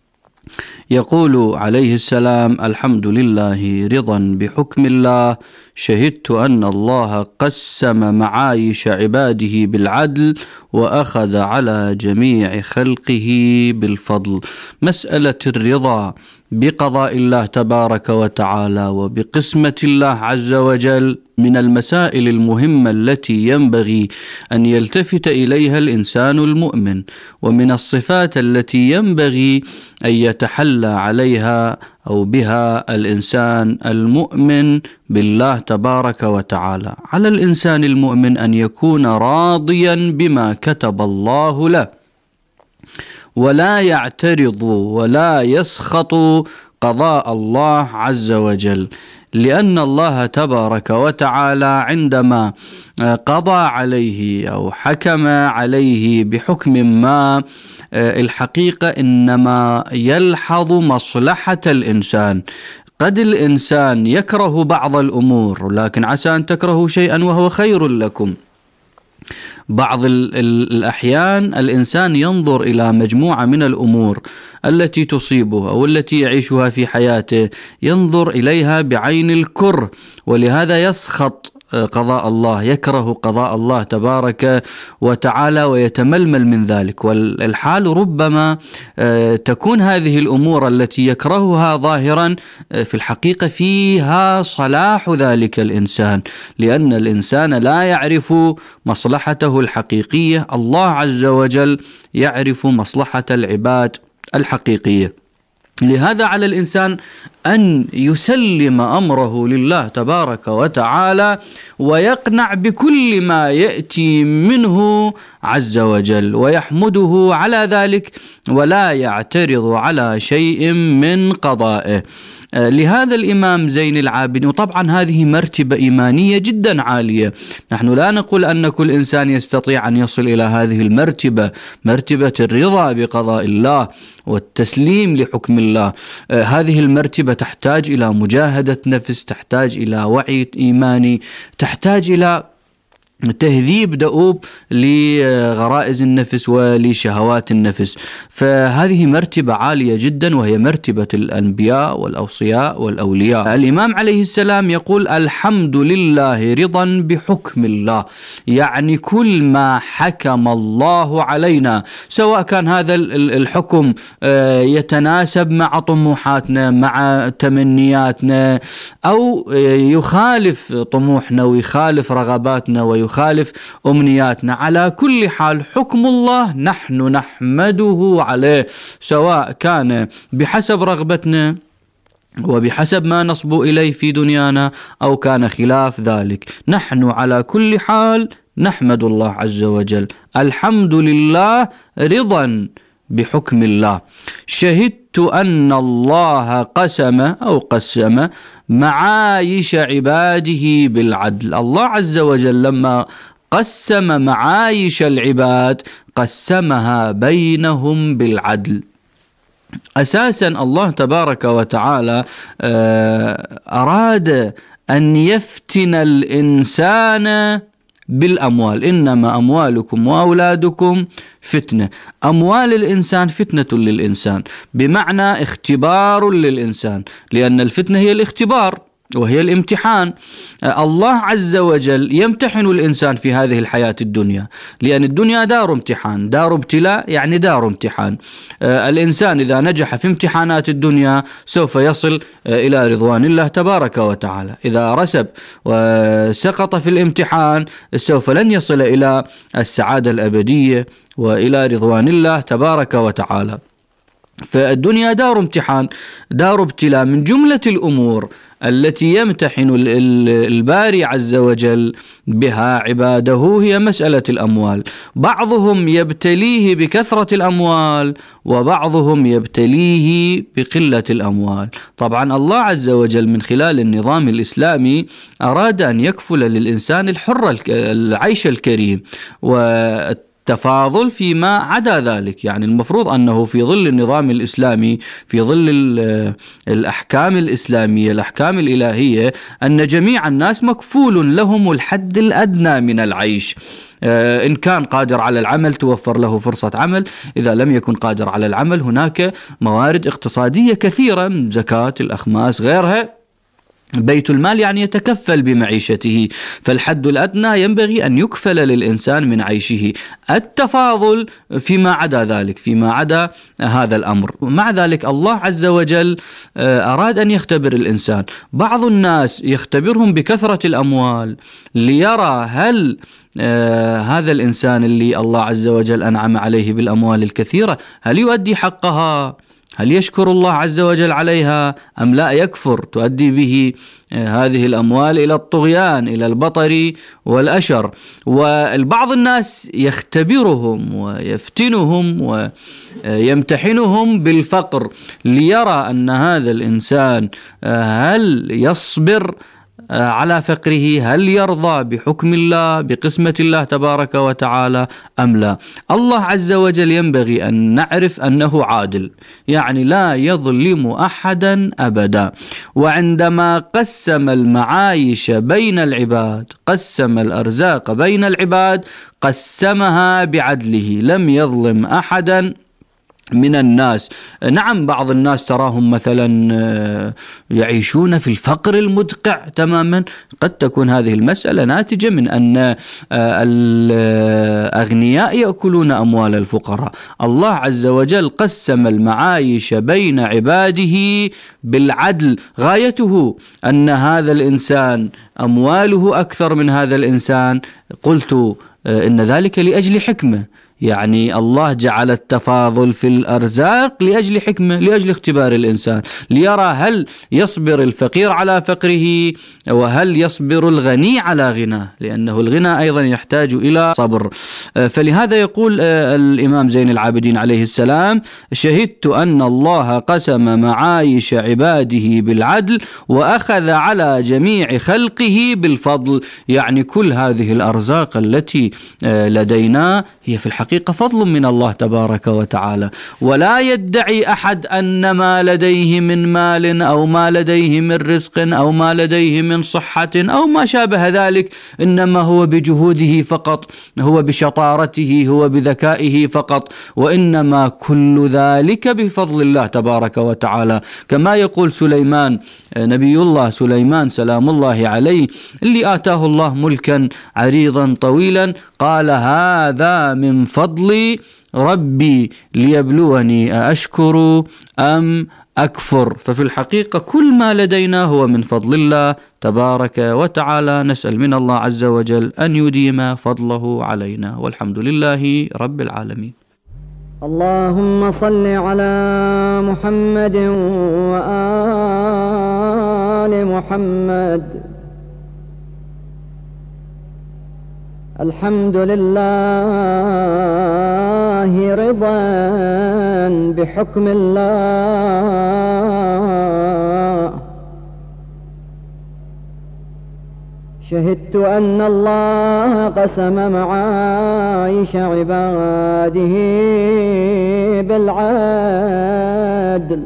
يقول عليه السلام: الحمد لله رضا بحكم الله، شهدت أن الله قسم معايش عباده بالعدل وأخذ على جميع خلقه بالفضل. مسألة الرضا بقضاء الله تبارك وتعالى وبقسمة الله عز وجل من المسائل المهمة التي ينبغي أن يلتفت إليها الإنسان المؤمن، ومن الصفات التي ينبغي أن يتحلى عليها أو بها الإنسان المؤمن بالله تبارك وتعالى. على الإنسان المؤمن أن يكون راضيا بما كتب الله له، ولا يعترض ولا يسخط قضاء الله عز وجل، لأن الله تبارك وتعالى عندما قضى عليه أو حكم عليه بحكم ما، الحقيقة إنما يلحظ مصلحة الإنسان. قد الإنسان يكره بعض الأمور، لكن عسى أن تكرهوا شيئا وهو خير لكم. بعض الأحيان الإنسان ينظر إلى مجموعة من الأمور التي تصيبه أو التي يعيشها في حياته، ينظر إليها بعين الكره، ولهذا يسخط قضاء الله، يكره قضاء الله تبارك وتعالى ويتململ من ذلك. والحال ربما تكون هذه الأمور التي يكرهها ظاهرا في الحقيقة فيها صلاح ذلك الإنسان، لأن الإنسان لا يعرف مصلحته الحقيقية، الله عز وجل يعرف مصلحة العباد الحقيقية. لهذا على الإنسان أن يسلم أمره لله تبارك وتعالى ويقنع بكل ما يأتي منه عز وجل ويحمده على ذلك، ولا يعترض على شيء من قضائه. لهذا الإمام زين العابدين، وطبعا هذه مرتبة إيمانية جدا عالية، نحن لا نقول أن كل إنسان يستطيع أن يصل إلى هذه المرتبة، مرتبة الرضا بقضاء الله والتسليم لحكم الله. هذه المرتبة تحتاج إلى مجاهدة نفس، تحتاج إلى وعي إيماني، تحتاج إلى تهذيب دؤوب لغرائز النفس ولشهوات النفس. فهذه مرتبة عالية جدا، وهي مرتبة الأنبياء والأوصياء والأولياء. الإمام عليه السلام يقول: الحمد لله رضا بحكم الله، يعني كل ما حكم الله علينا، سواء كان هذا الحكم يتناسب مع طموحاتنا مع تمنياتنا، أو يخالف طموحنا ويخالف رغباتنا ويخالف يخالف أمنياتنا، على كل حال حكم الله نحن نحمده عليه، سواء كان بحسب رغبتنا وبحسب ما نصبو إليه في دنيانا أو كان خلاف ذلك. نحن على كل حال نحمد الله عز وجل. الحمد لله رضا بحكم الله. شهدت أن الله قسم أو قسم معايش عباده بالعدل. الله عز وجل لما قسم معايش العباد قسمها بينهم بالعدل. أساسا الله تبارك وتعالى أراد أن يفتن الإنسان بالأموال. إنما أموالكم وأولادكم فتنة. أموال الإنسان فتنة للإنسان، بمعنى اختبار للإنسان، لأن الفتنة هي الاختبار. وهي الامتحان. الله عز وجل يمتحن الإنسان في هذه الحياة الدنيا، لأن الدنيا دار امتحان، دار ابتلاء يعني دار امتحان. الإنسان إذا نجح في امتحانات الدنيا سوف يصل إلى رضوان الله تبارك وتعالى، إذا رسب وسقط في الامتحان سوف لن يصل إلى السعادة الأبدية وإلى رضوان الله تبارك وتعالى. فالدنيا دار امتحان، دار ابتلاء. من جملة الأمور التي يمتحن الباري عز وجل بها عباده هي مسألة الأموال. بعضهم يبتليه بكثرة الأموال وبعضهم يبتليه بقلة الأموال. طبعا الله عز وجل من خلال النظام الإسلامي أراد أن يكفل للإنسان الحر العيش الكريم والتفاضل فيما عدا ذلك. يعني المفروض أنه في ظل النظام الإسلامي، في ظل الأحكام الإسلامية، الأحكام الإلهية، أن جميع الناس مكفول لهم الحد الأدنى من العيش. إن كان قادر على العمل توفر له فرصة عمل، إذا لم يكن قادر على العمل هناك موارد اقتصادية كثيرة، زكاة، الأخماس، غيرها، بيت المال يعني يتكفل بمعيشته. فالحد الأدنى ينبغي أن يكفل للإنسان من عيشه، التفاضل فيما عدا ذلك، فيما عدا هذا الأمر. مع ذلك الله عز وجل أراد أن يختبر الإنسان. بعض الناس يختبرهم بكثرة الأموال ليرى هل آه هذا الإنسان اللي الله عز وجل أنعم عليه بالأموال الكثيرة هل يؤدي حقها، هل يشكر الله عز وجل عليها أم لا يكفر، تؤدي به هذه الأموال إلى الطغيان، إلى البطر والأشر. والبعض الناس يختبرهم ويفتنهم ويمتحنهم بالفقر ليرى أن هذا الإنسان هل يصبر على فقره، هل يرضى بحكم الله، بقسمة الله تبارك وتعالى أم لا. الله عز وجل ينبغي أن نعرف أنه عادل، يعني لا يظلم أحدا أبدا. وعندما قسم المعايش بين العباد، قسم الأرزاق بين العباد، قسمها بعدله، لم يظلم أحدا من الناس. نعم بعض الناس تراهم مثلا يعيشون في الفقر المدقع تماما، قد تكون هذه المسألة ناتجة من أن الأغنياء يأكلون أموال الفقراء. الله عز وجل قسم المعايش بين عباده بالعدل، غايته أن هذا الإنسان أمواله أكثر من هذا الإنسان. قلت إن ذلك لأجل حكمة، يعني الله جعل التفاضل في الأرزاق لأجل حكمة، لأجل اختبار الإنسان، ليرى هل يصبر الفقير على فقره وهل يصبر الغني على غناه، لأنه الغنى أيضا يحتاج إلى صبر. فلهذا يقول الإمام زين العابدين عليه السلام: شهدت أن الله قسم معايش عباده بالعدل وأخذ على جميع خلقه بالفضل. يعني كل هذه الأرزاق التي لدينا هي في الحقيقة فضل من الله تبارك وتعالى، ولا يدعي أحد أن ما لديه من مال أو ما لديه من رزق أو ما لديه من صحة أو ما شابه ذلك إنما هو بجهوده فقط، هو بشطارته، هو بذكائه فقط، وإنما كل ذلك بفضل الله تبارك وتعالى. كما يقول سليمان، نبي الله سليمان سلام الله عليه، اللي آتاه الله ملكا عريضا طويلا، قال: هذا من فضل ربي ليبلوني أأشكر أم أكفر. ففي الحقيقة كل ما لدينا هو من فضل الله تبارك وتعالى. نسأل من الله عز وجل أن يديم فضله علينا، والحمد لله رب العالمين. اللهم صل على محمد وآل محمد. الحمد لله رضا بحكم الله. شهدت أن الله قسم معايش عباده بالعدل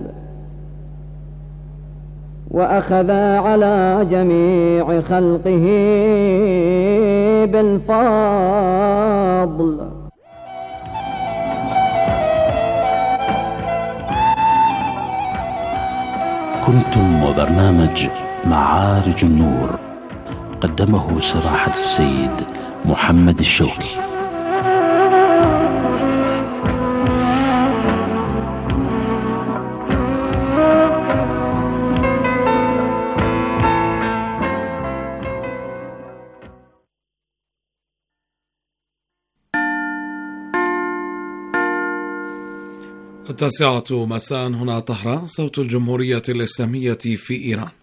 وأخذ على جميع خلقه بالفضل. كنتم وبرنامج معارج النور، قدمه سماحة السيد محمد الشوكي. التاسعة مساء، هنا طهران، صوت الجمهورية الإسلامية في إيران.